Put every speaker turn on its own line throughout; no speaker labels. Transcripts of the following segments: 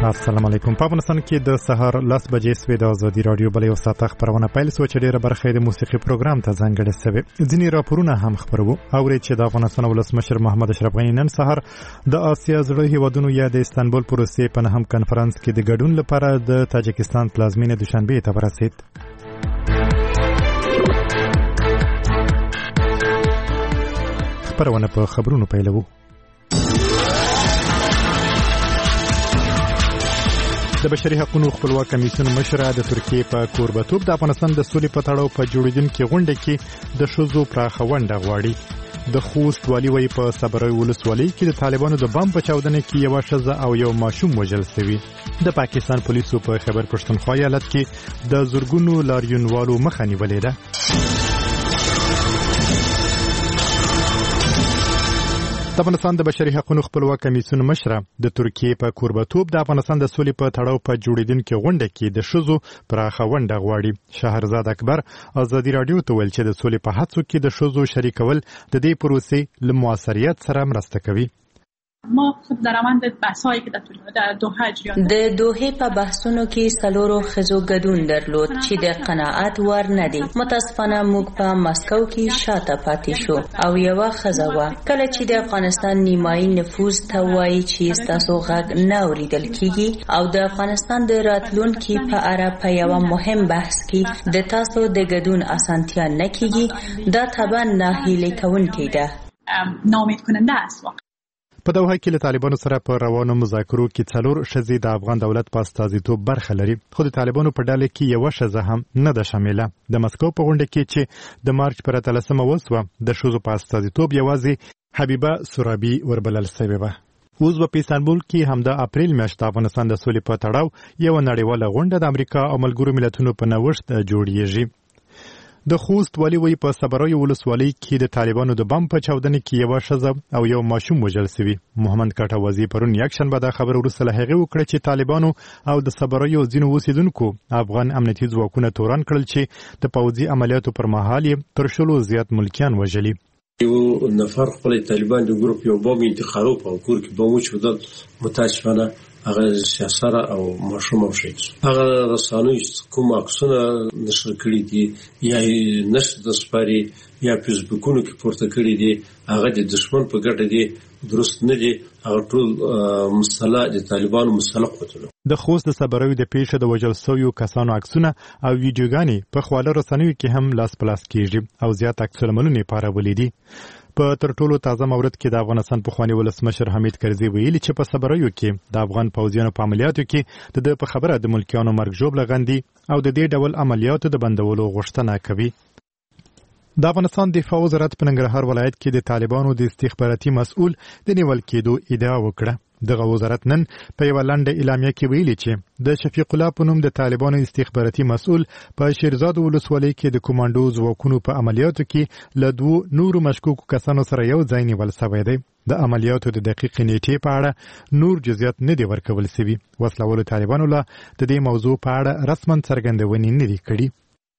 السلام علیکم. په افغانستان کې د سهار 10 بجې سوي د ازادي رادیو بلې او ساعت خبرونه پیل شو چې ډیره برخه د موسیقي پروګرام ته ځانګړې شوی. ځینې راپورونه هم خبرو او چې د افغانستان ولسمشر محمد اشرف غني نن سهار د آسیا زړه هیوادونو یا د استانبول پروسې په نهم کنفرانس کې د ګډون لپاره د تاجکستان پلازمینه دوشنبه ته ورسید. خبرونه په خبرونو پیلوو. د بشري حقوقو خپلواک کمیسیون مشره د ترکیې په کوربتوب د افغانستان د سولې په تړاو په جوړیدونکو غونډه کې د شوزو پراخه ونډه غواړي. د خوست والي وی په صبروي ولسوالۍ کې د طالبانو د بم په چاودنه کې یو ښځه او یو ماشوم وژل شوی. د پاکستان پولیسو په خیبر پښتونخوا ایالت کې د زورګونو لاریونوالو مخه نیولې ده. د افغانستان د بشري حقوقو خپلواک کمیسیون مشره د ترکیې په کوربتوب د افغانستان د سولې په تړاو په جوړیدونکو غونډه کې د شوزو پراخه ونډه غواړي. شهرزاد اکبر ازادي رادیو ته ویل چې د سولې په هڅو کې د شوزو شریکول د دې پروسې له موثریت سره مرسته کوي.
ما خب در روند بحثایی که در دوحه جریان
د دوحه په بحثونو کې سلورو خزو ګډون درلود چې د قناعت ور نه دي. متاسفانه موږ په مسکو کې شاته پاتې شو او یو خزه وا کله چې د افغانستان نیمایي نفوذ ته وایي چې تاسو غږ نه اوریدل کیږي او د افغانستان د راتلونکو په اړه په یو مهم بحث کې د تاسو د ګډون اسانتیا نه کیږي دا طبعا ناهیلي کوونکی ده.
ناامید کننده است.
په دوحه کې له طالبانو سره په روانو مذاکرو کې څلور ښځې د افغان دولت په استازیتوب برخه لري، خو د طالبانو په ډله کې یو ښځه هم نه ده شامله. د مسکو په غونډه کې چې د مارچ پر 13 وسوه د ښځو په استازیتوب یوازې حبیبه سورابي وربلل شوې وه. اوس په استانبول کې هم د اپریل میاشت د افغانستان د سولې په تړاو یو نړیواله غونډه د امریکا او ملګرو ملتونو په نوښت جوړیږي. د خوست والي وی په صبروي ولسوالۍ کې د طالبانو د بم په چاودنه کې یو ښځه او یو ماشوم وژل شوی. محمد کټوازی پرون یک شنبه د خبر وروسته له هغه وکړه چې طالبانو او د صبروي ځینو اوسیدونکو افغان امنیتي ځواکونه تورن کړل چې د پوځي عملیاتو پر مهال تر شلو زیات ملکیان وژلي.
یو نفر خپل طالبان د ګروپ یو بم انتخابو په کور کې بم وچودل، متاسفانه هغه سیاسره او ماشوم او شي هغه رسانوي کوم عکسونه نشر کړي دي یا نشر د سپاري یا فیسبوکونو کې پورته کړي دي هغه د دشمن په ګټه دي، درست نه دي. هغه ټول مصالح د طالبانو مصالح وته.
د خوست د صبروي د پیښه د وژل شویو کسانو عکسونه او ویډیوګانې په خواله رسنیو کې هم لاس پلاس کیږي او زیات عکس العملونه پارولې دي. په تر ټولو تازه مورد کې د افغانستان پخوانی ولسمشر حمید کرزي ویلي چې په صبروي کې د افغان پوځیانو په عملیاتو کې د په خبره د ملکیانو مرګ ژوبله غندي او د دې ډول عملیاتو د بندولو غوښتنه کوي. د افغانستان دفاع وزارت په ننګرهار ولایت کې د طالبانو د استخباراتي مسؤل د نیول کېدو ادعا وکړه. دغه وزارت نن په یو لنډه اعلامیه کې ویلي چې د شفیق الله په نوم د طالبانو استخباراتي مسؤل په شیرزاد ولسوالۍ کې د کمانډو ځواکونو په عملیاتو کې له دوه نورو مشکوکو کسانو سره یو ځای نیول شوی دی. د عملیاتو د دقیق نیټې په اړه نور جزئیات نه دي ورکول شوي. وسلوالو طالبانو له د دې موضوع په اړه رسما څرګندونې نه دي کړي.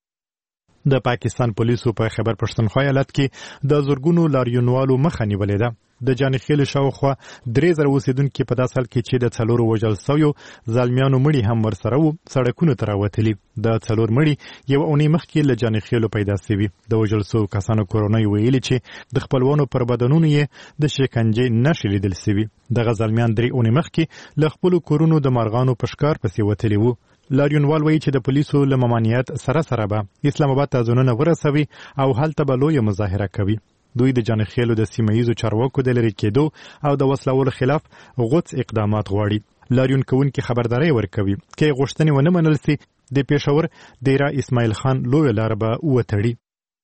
د پاکستان پولیسو په خیبر پښتونخوا ایالت کې د زورګونو لاریونوالو مخه نیولې ده. د جانخیل شاوخوا 3000 اوسیدونکو په داسې حال کې چې د څلورو وژل شویو ځلمیانو مړي هم ورسره وو سړکونو ته راوتلي. د څلور مړي یو اونۍ مخکې له جانخیلو پیدا شوي. د وژل شویو کسانو کورنۍ ویلي چې د خپلوانو پر بدنونو یې د شکنجې نښې لیدل شوي. دغه ځلمیان 3 اونۍ مخکې له خپلو کورونو د مارغانو په ښکار پسې وتلي وو. لاریونوال وایي چې د پولیسو له ممانعت سره به اسلام آباد ته ځانونه ورسوي او هلته به لویه مظاهره کوي. دوی د جانخیلو د سیمه‌ییزو چارواکو د لرې کېدو او د وسلوالو خلاف غوڅ اقدامات غواړي. لاریون کوونکي خبرداري ورکوي چې غوښتنې ونه منل سي د پېښور دیره اسماعیل خان لویه لار به وتړي.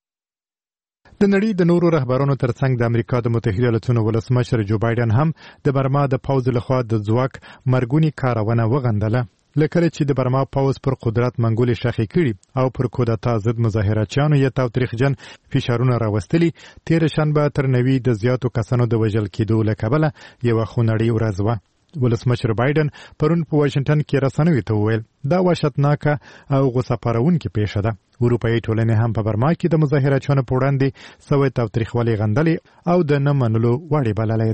د نړۍ د نورو رهبرانو ترڅنګ د امریکا د متحده ایالاتونو ولسمشر جو بایدن هم د برما د پوځ لخوا د ځواک مرګونی کارونه وغندله. لکه چې د برما پوځ پر قدرت منګولې شاخې کړي او پر کودتا ضد مظاهراتچیانو یې تاوتریخجن فشارونه راوستلي. تیر شنبه تر 90 د زیاتو کسانو د وژل کېدو له کبله یوه خونړۍ ورځ وه. ولسمشر بایدن پرون په واشنگټن کې رسنیو ته وویل دا وحشتناکه او غوسه پارونکې پیښه ده. اروپایي ټولنې هم په برما کې د مظاهراتچیانو په وړاندې سوی تاوتریخوالی غندلې او د نه منلو وړ بللی دی.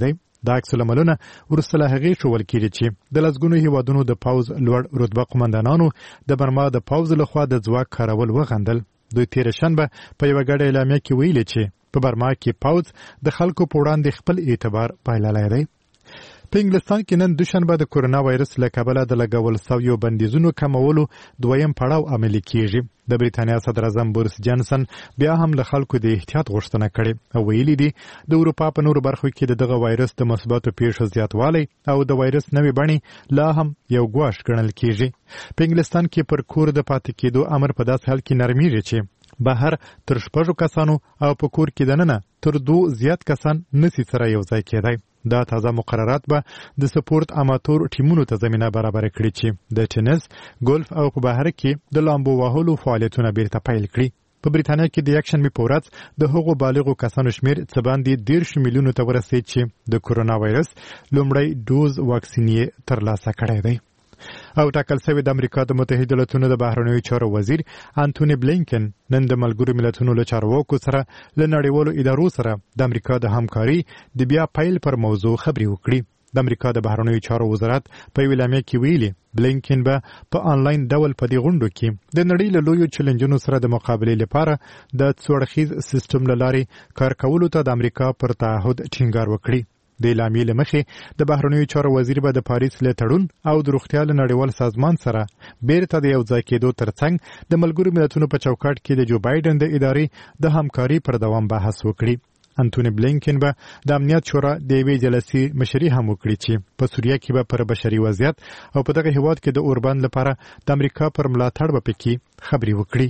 دا عکس العملونه وروسته له هغې ښوول کېږي چې د لسګونو هیوادونو د پوځ لوړ رتبه قومندانانو د برما د پوځ لخوا د ځواک کارول وغندل. دوی تېره شنبه په یوه ګډه اعلامیه کې ویلي چې په برما کې پوځ د خلکو په وړاندې خپل اعتبار بایللی دی. په انګلستان کې نن دوشنبه د کورونا وایرس له کبله د لګول شویو بندیزونو کمولو دویم پړاو عملي کیږي. د بریتانیا صدر اعظم بوریس جانسن بیا هم له خلکو د احتیاط غوښتنه کړې او ویلي دي د اروپا په نورو برخو کې دغه وایرس د مثبتو پیښو زیاتوالی او د وایرس نوې بڼې لا هم یو ګواښ ګڼل کیږي. په انګلستان کې پر کور د پاتې کېدو امر په داسې حال کې نرمیږي چې بهر تر 6 کسانو او په کور کې دننه تر 2 زیات کسان نسی سره یو ځای کېدای. دا تازه مقررات به د سپورت اماتور ټیمونو ته زمینه برابر کړي چې د ټینس، ګولف او په بهر کې د لامبو وهلو فعالیتونه بیرته پیل کړي. په بریتانیا کې د یکشنبې په ورځ د هغو بالغو کسانو شمیر څه باندې 13 میلیونو ته ورسېد چې د کورونا وایرس لومړی ډوز واکسین یې ترلاسه کړی دی. او ټاکل شوی د امریکا د متحده ایالاتونو د بهرنیو چارو وزیر انټونی بلینکن نن د ملګرو ملتونو له چارواکو سره له نړیوالو ادارو سره د امریکا د همکاري د بیا پیل پر موضوع خبرې وکړي. د امریکا د بهرنیو چارو وزارت په اعلامیه کې ویلي بلینکن به په آنلاین ډول په دې غونډو کې د نړۍ له لویو چیلنجونو سره د مقابلې لپاره د څوړخیز سیستم له لارې کار کولو ته د امریکا پر تعهد ټینګار وکړي. د اعلامیې له مخې د بهرنیو چارو وزیر به د پاریس له تړون او د روغتیا له نړیوال سازمان سره بیرته د یو ځای کېدو ترڅنګ د ملګرو ملتونو په چوکاټ کې د جو بایدن د ادارې د همکاري پر دوام بحث وکړي. انټونی بلینکن به د امنیت شورا د یوې جلسې مشري هم وکړي چې په سوریه کې به پر بشري وضعیت او په دغه هیواد کې د اوربند لپاره د امریکا پر ملاتړ به پکې خبرې وکړي.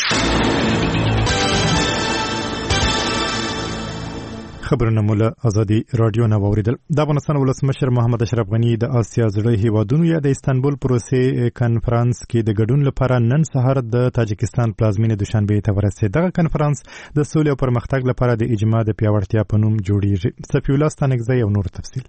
خبرونه مولا ازادي رادیو نه واوریدل. د افغانستان ولسمشر محمد اشرف غنی د آسیا زړه هیوادونو یا د استانبول پروسې کنفرانس کې د ګډون لپاره نن سهار د تاجکستان پلازمینه دوشنبه ته ورسېد. دغه کنفرانس د سولې او پرمختګ لپاره د اجماع د پیاوړتیا په نوم جوړیږي. صفی الله ستانکزی او نور تفصیل.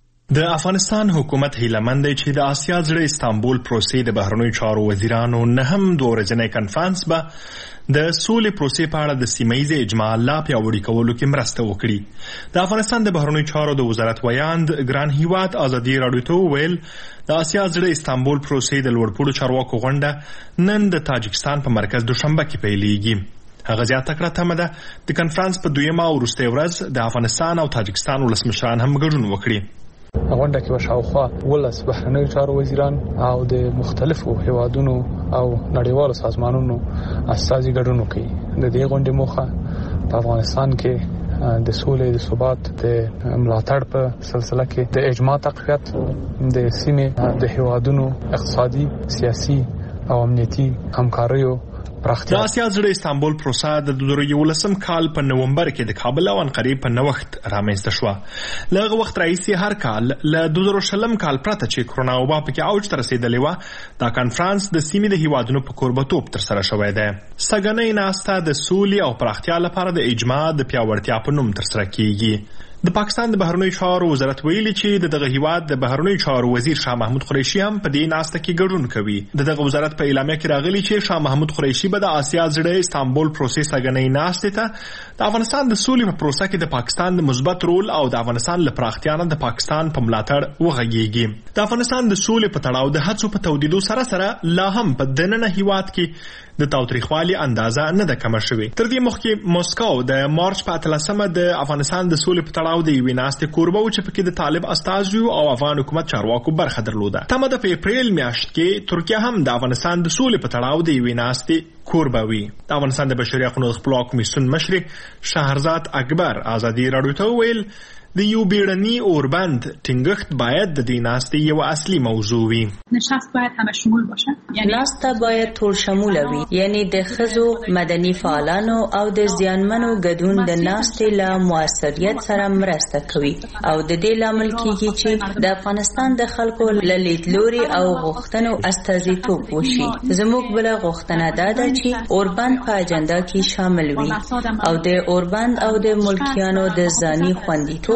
د افغانستان حکومت هیلهمند دی چې د آسیا زړه استانبول پروسې د بهرنیو چارو وزیرانو نهم دورځنی کنفرانس به د سولې پروسې په اړه د سیمه‌ییز اجماع لا پیاوړي کولو کې مرسته وکړي. د افغانستان د بهرنیو چارو د وزارت ویاند ګران هیواد ازادي راډیو ته وویل د آسیا زړه استانبول پروسې د لوړپوړو چارواکو غونډه نن د تاجکستان په مرکز دوشنبه کې پیلېږي. هغه زیاته کړه تمه ده د کنفرانس په دویمه او وروستۍ ورځ د افغانستان او تاجکستان ولسمشران هم ګډون وکړي.
غونډه کې شاوخوا 12 بهرنیو چارو وزیران او د مختلفو هیوادونو او نړیوالو سازمانونو استازي ګډون کوي. د دې غونډې موخه په افغانستان کې د سولې د ثبات د ملاتړ په سلسله کې د اجماع تقویت د سیمې د هیوادونو اقتصادي، سیاسي او امنیتي همکاریو
د آسیا زړه استانبول پروسه د 2011 کال په نومبر کې د کابل او انقرې په نوښت رامنځته شوه. له هغه وخت راهیسې هر کال له 2020 کال پرته چې کرونا وبا پکې اوج ته رسېدلې وه دا کنفرانس د سیمې د هیوادونو په کوربتوب ترسره شوی دی. سږنۍ ناسته د سولې او پراختیا لپاره د اجماع د پیاوړتیا په نوم ترسره کیږي. د پاکستان د بهرنیو چارو وزارت ویلي چې دغه هیواد د بهرنیو چارو وزیر شاه محمود قریشي هم په دې ناسته کې ګډون کوي. دغه وزارت په اعلامیه کې راغلی چې شاه محمود قریشي به د آسیا زړه استانبول پروسې سږنۍ ناسته ته د افغانستان د سولې په پروسه کې د پاکستان د مثبت رول او د افغانستان له پراختیا نه د پاکستان په ملاتړ وغږیږي. د افغانستان د سولې په تړاو د هڅو په تودیدو سره لا هم په دننه هیواد کې د تاوتریخوالي اندازه نه ده کمه شوې. تر دې مخکې موسکو د مارچ په 13مه د افغانستان د سولې په تړاو د یوې ناستې کوربه و چې پکې د طالب استازیو او افغان حکومت چارواکو برخه درلوده. تمه ده په اپریل میاشت کې ترکیه هم د افغانستان د سولې په تړاو د یوې ناستې کوربه وي. د افغانستان د بشري حقوقو خپلواک کمیسیون مشر شهرزاد اکبر ازادي راډیو ته ویل د یو بیړني اوربند ټینګښت باید د دې ناستې یو اصلي موضوع وي.
نشست باید همه شمول باشه.
یعنی ناسته باید ټول شمول وي. یعنی د ښځو، مدني فعالانو او د زیانمنو ګډون د ناستې له موثریت سره مرسته کوي او د دې لامل کیږي چې د افغانستان د خلکو له لیدلوري او غوښتنو استازیتوب وشي. زموږ بل غوښتنه دا ده چې اوربند په اجنډا کې شامل وي او د اوربند او د ملکیانو د ځاني خوندیتوب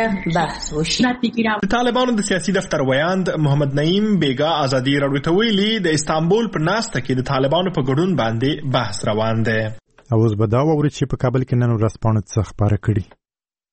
بحث وشي.
د طالبانو د سیاسي دفتر ویاند محمد نعیم بیگا ازادي راډیو ته ویلي د استانبول په ناسته کې د طالبانو په ګډون باندې بحث روان دی.
اوس به دا ووري چې په کابل کې نن ورځپاڼه څه خبره کړي.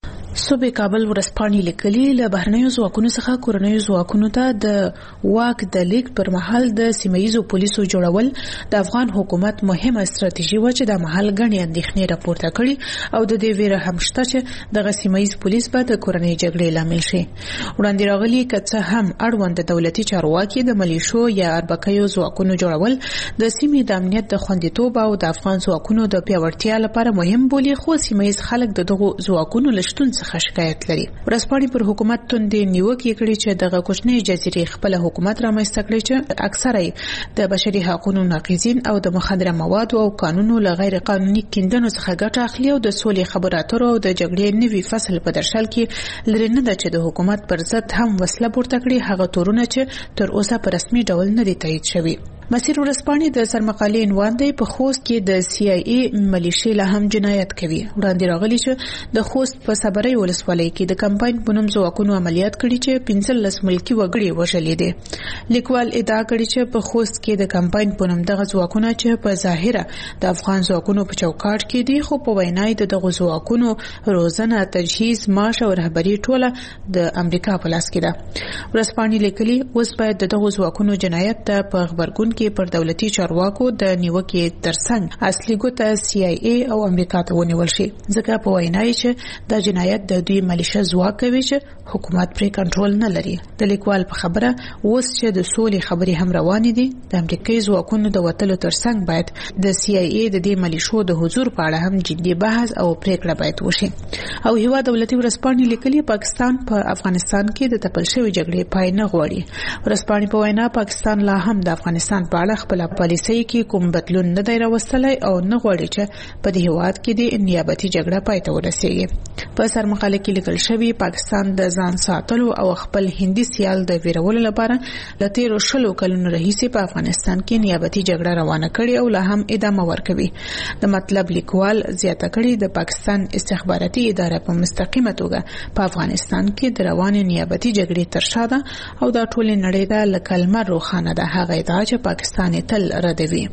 صوبې کابل ورځپاڼې لیکلي له بهرنیو ځواکونو څخه کورنیو ځواکونو ته د واک د لیږد پر مهال د سیمهییزو پولیسو جوړول د افغان حکومت مهمه ستراتیژي وه چې د مهال ګڼې اندېښنې راپورته کړي او د دې ویره هم شته چې دغه سیمهییز پولیس به د کورنۍ جګړې لامل شي. وړاندې راغلي که څه هم اړوند دولتي چارواکي د ملیشو یا اربکیو ځواکونو جوړول د سیمې د امنیت د خوندیتوب او د افغان ځواکونو د پیاوړتیا لپاره مهم بولي، خو سیمهییز خلک د دغو ځواکونو له شتون څخه شکایت لري. ورځپاڼې پر حکومت توندې نیوکې کړي چې دغه کوچنۍ جزیرې خپل حکومت رامنځته کړی چې اکثره د بشري حقوقو ناقضین او د مخدره موادو او قانونو له غیر قانوني کیندنو څخه ګټه اخلي او د سولې خبرو اترو او د جګړې نوي فصل په درشل کې لري نه ده چې د حکومت پر ضد هم وسله پورته کړي، هغه تورونه چې تر اوسه په رسمي ډول نه دي تایید شوي. مسیر ورځپاڼې د سرمقالې عنوان دی په خوست کې د CIA ملیشې له هم جنایت کوي. وړاندې راغلي چې د خوست په صبرۍ ولسوالۍ کې د کمپاین په نوم ځواکونو عملیات کړي چې 15 ملکي وګړي وژلي دي. لیکوال ادعا کړي چې په خوست کې د کمپاین په نوم دغه ځواکونه چې په ظاهره د افغان ځواکونو په چوکاټ کې دي، خو په وینای د دغه ځواکونو روزنه، تجهیز، معاش او رهبري ټوله د امریکا په لاس کې ده. ورځپاڼې لیکلي اوس باید د دغه ځواکونو جنایت ته په خبرګون کې پر دولتي چارواکو د نیوکې ترڅنګ اصلي ګوته CIA او امریکا ته ونیول شي، ځکه په وینای چې دا جنایت د دوی ملیشه ځواک کوي چې حکومت پرې کنټرول نه لري. د لیکوال په خبره اوس چې د سولې خبرې هم روانې دي، د امریکایي ځواکونو د وتلو ترڅنګ باید د CIA د دې ملیشو د حضور په اړه هم جدي بحث او پریکړه باید وشي. او هوا دولتي ورځپاڼې لیکلي پاکستان په افغانستان کې د تپل شوی جګړې پای نه غواړي. ورځپاڼې په وینا پاکستان لا هم د افغانستان په اړه خپل پالیسۍ کې کوم بدلون نه دی راوستلی او نه غواړي چې په دې هیواد کې د نیابتي جګړه پای ته ورسیږي. په سرمقاله کې لیکل شوی پاکستان د ځان ساتلو او خپل هندي سیال د ویرولو لپاره له تیرو 20 کلونو راهیسې په افغانستان کې نیابتي جګړه روانه کړې او لا هم ادامه ورکوي. د مطلب لیکوال زیاته کړي د پاکستان استخباراتي اداره په مستقیمه توګه په افغانستان کې د روانې نیابتي جګړې تر شا ده او دا ټول نړۍ ته لکه لمر روښانه ده. هغه ادعا چې پاکستان تل ردوي.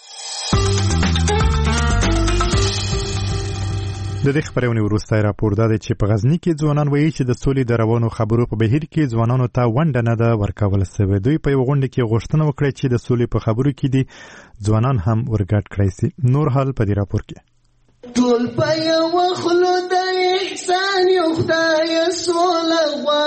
د دې خبرونې وروسته راپور دا دی چې په غزني کې ځوانان وایي چې د سولې د روانو خبرو په بهیر کې ځوانانو ته ونډه نه ده ورکول شوې. دوی په یو غونډه کې غوښتنه وکړه چې د سولې په خبرو کې دي ځوانان هم ورګډ کړي شي. نور حال په دې راپور کې
ټول په یو خلو د احسان یو خدای سوله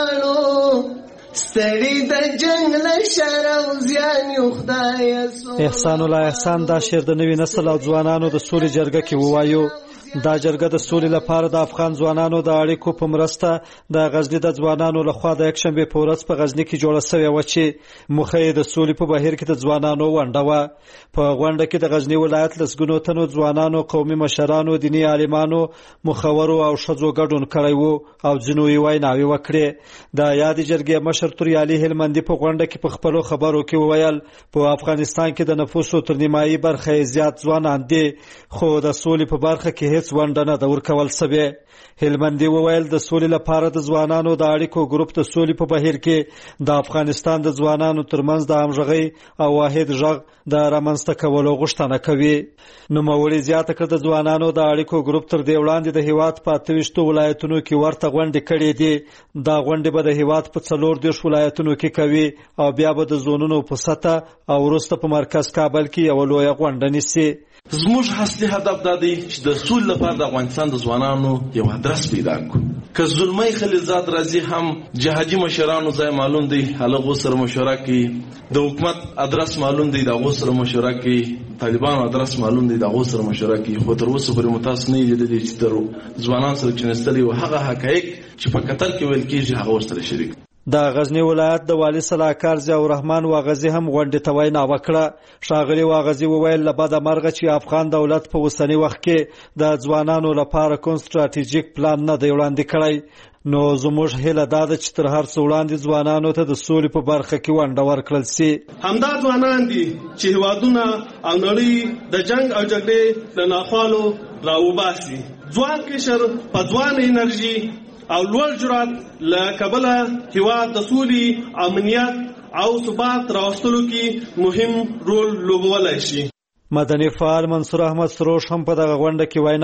غواړو، ستړي د جنگ له شر او زیان یو خدای سوله.
احسان الله احسان دا شعر د نوي نسل او ځوانانو د سولې جرګه کې ووایو. دا جرګه د سولې لپاره د افغان ځوانانو د اړیکو په مرسته د غزنی د ځوانانو لخوا د یکشنبه په ورځ په غزنی کې جوړه شوې و چې مخه د سولې په بهیر کې د ځوانانو ونډه و. په غونډه کې د غزنی ولایت لسګونو تنو ځوانانو، قومي مشرانو، دینی عالمانو، مخورو او شذو ګډون کړی وو او ځینو یې ویناوي وکړې. د یاد جرګې مشر توریالي هلمندي په غونډه کې په خپلو خبرو کې وویل په افغانستان کې د نفوسو تر نیمایي برخه زیات ځوانان دي، خو د سولې په برخه کې هیڅ ونډه نه ده ورکول شوې. هلمندي وویل د سولې لپاره د ځوانانو د اړیکو ګروپ د سولې په بهیر کې د افغانستان د ځوانانو ترمنځ د همغږۍ او واحد غږ د رامنځته کولو غوښتنه کوي. نوموړي زیاته کړه د ځوانانو د اړیکو ګروپ تر دې وړاندې د هیواد په 28 ولایتونو کې ورته غونډې کړې دي. دا غونډې به د هیواد په 14 ولایتونو کې کوي او بیا به د زونونو په سطح او وروسته په مرکز کابل کې یو لوی غونډه نیسي.
زموږ اصلي هدف دا دی چې د سولې لپاره د افغانستان د ځوانانو یو ادرس پیدا کړو. که ظلمي خلیلزاد راځي هم جهادي مشرانو ځای معلوم دی، هغه سره مشوره کوي. د حکومت ادرس معلوم دی، د هغه سره مشوره کوي. طالبانو ادرس معلوم دی، د هغه سره مشوره کوي. خو تر اوسه پورې متاسف نه دي چې تر ځوانان سره چنستلي او هغه حقایق چې په قطر کې ویل کېږي هغه سره شریک.
د غزنی ولایت د والی صلاحکار ضیاء الرحمن واغزي هم غونډې ته وینا وکړه. ښاغلي واغزي وویل له بده مرغه چې افغان دولت په اوسني وخت کې د ځوانانو لپاره کوم ستراتیژیک پلان نه دی وړاندې کړی. نو زموږ هیله دا ده چې تر هر څه وړاندې ځوانانو ته د سولې په برخه کې ونډه ورکړل شي.
همدا ځوانان دي چې هیوادونه او نړۍ د جنگ او جګړې له ناخوالو راوباسي. ځوان کشر په ځوان انرژي او لوړ جرأت له کبله هیواد د سولې، امنیت او ثبات راوستلو کې مهم رول لوبولی شي.
مدني فعال منصور احمد سروش هم په دغه غونډه کې وینا